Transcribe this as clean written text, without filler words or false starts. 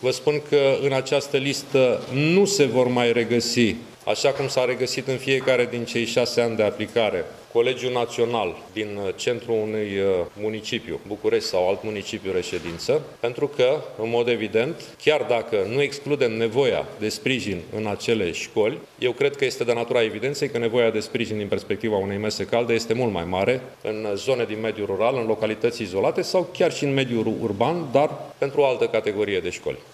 Vă spun că în această listă nu se vor mai regăsi, așa cum s-a regăsit în fiecare din cei 6 ani de aplicare, Colegiul Național din centrul unui municipiu, București sau alt municipiu reședință, pentru că, în mod evident, chiar dacă nu excludem nevoia de sprijin în acele școli, eu cred că este de natura evidenței că nevoia de sprijin din perspectiva unei mese calde este mult mai mare în zone din mediul rural, în localități izolate sau chiar și în mediul urban, dar pentru o altă categorie de școli.